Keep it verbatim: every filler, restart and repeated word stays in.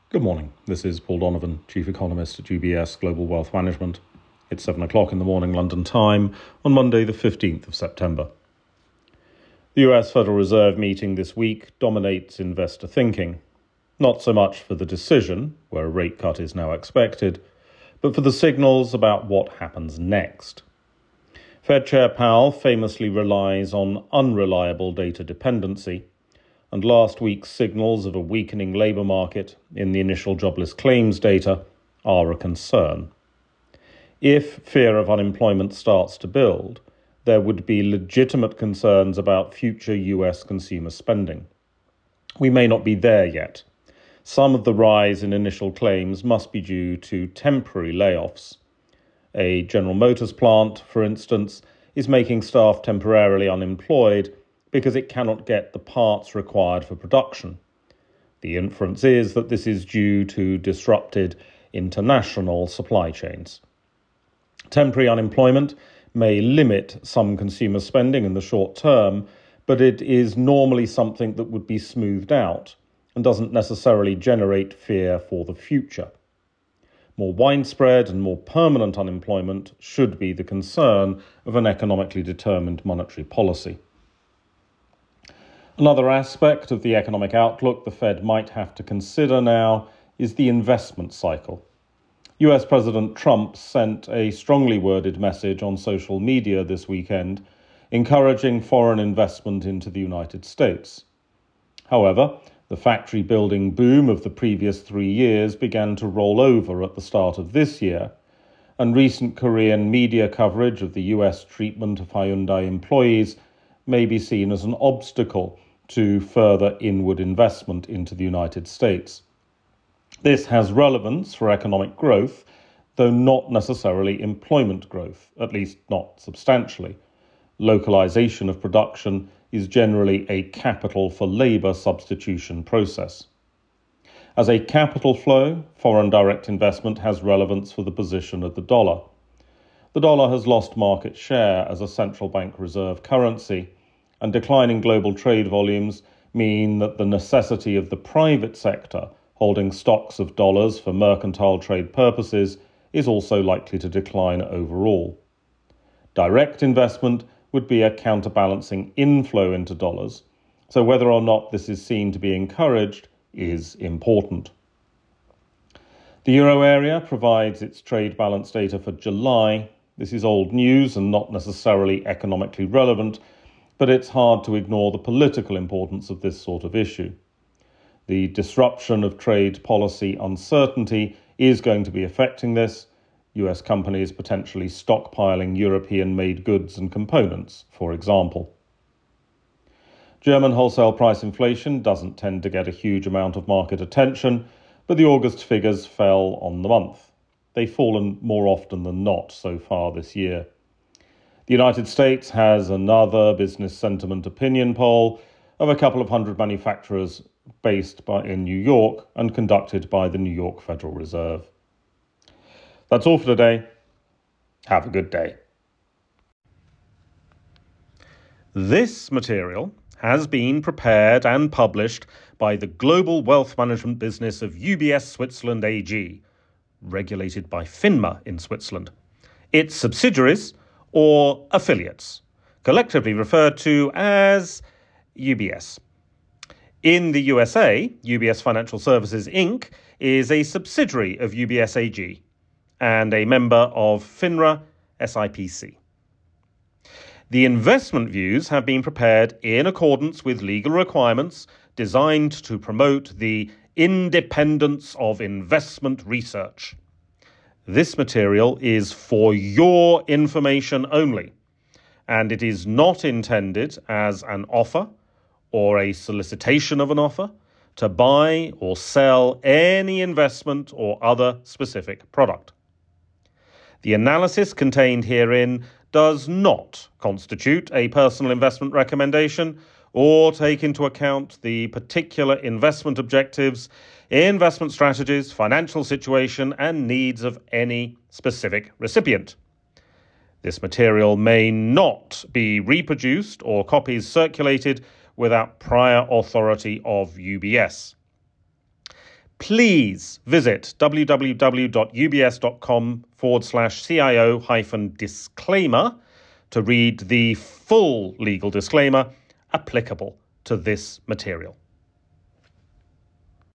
Good morning. This is Paul Donovan, Chief Economist at U B S Global Wealth Management. It's seven o'clock in the morning London time on Monday the fifteenth of September. The U S Federal Reserve meeting this week dominates investor thinking, not so much for the decision, where a rate cut is now expected, but for the signals about what happens next. Fed Chair Powell famously relies on unreliable data dependency, and last week's signals of a weakening labour market in the initial jobless claims data are a concern. If fear of unemployment starts to build, there would be legitimate concerns about future U S consumer spending. We may not be there yet. Some of the rise in initial claims must be due to temporary layoffs. A General Motors plant, for instance, is making staff temporarily unemployed because it cannot get the parts required for production. The inference is that this is due to disrupted international supply chains. Temporary unemployment may limit some consumer spending in the short term, but it is normally something that would be smoothed out and doesn't necessarily generate fear for the future. More widespread and more permanent unemployment should be the concern of an economically determined monetary policy. Another aspect of the economic outlook the Fed might have to consider now is the investment cycle. U S President Trump sent a strongly worded message on social media this weekend, encouraging foreign investment into the United States. However, the factory building boom of the previous three years began to roll over at the start of this year, and recent Korean media coverage of the U S treatment of Hyundai employees may be seen as an obstacle to further inward investment into the United States. This has relevance for economic growth, though not necessarily employment growth, at least not substantially. Localization of production is generally a capital for labor substitution process. As a capital flow, foreign direct investment has relevance for the position of the dollar. The dollar has lost market share as a central bank reserve currency, and declining global trade volumes mean that the necessity of the private sector holding stocks of dollars for mercantile trade purposes is also likely to decline overall. Direct investment would be a counterbalancing inflow into dollars, so whether or not this is seen to be encouraged is important. The euro area provides its trade balance data for July. This is old news and not necessarily economically relevant, but it's hard to ignore the political importance of this sort of issue. The disruption of trade policy uncertainty is going to be affecting this. U S companies potentially stockpiling European-made goods and components, for example. German wholesale price inflation doesn't tend to get a huge amount of market attention, but the August figures fell on the month. They've fallen more often than not so far this year. The United States has another business sentiment opinion poll of a couple of hundred manufacturers based by, in New York and conducted by the New York Federal Reserve. That's all for today. Have a good day. This material has been prepared and published by the global wealth management business of U B S Switzerland A G, regulated by FINMA in Switzerland. Its subsidiaries or affiliates, collectively referred to as U B S. In the U S A, U B S Financial Services Incorporated is a subsidiary of U B S A G and a member of FINRA S I P C. The investment views have been prepared in accordance with legal requirements designed to promote the independence of investment research. This material is for your information only, and it is not intended as an offer or a solicitation of an offer to buy or sell any investment or other specific product. The analysis contained herein does not constitute a personal investment recommendation or take into account the particular investment objectives, investment strategies, financial situation, and needs of any specific recipient. This material may not be reproduced or copies circulated without prior authority of U B S. Please visit www.ubs.com forward slash CIO hyphen disclaimer to read the full legal disclaimer applicable to this material.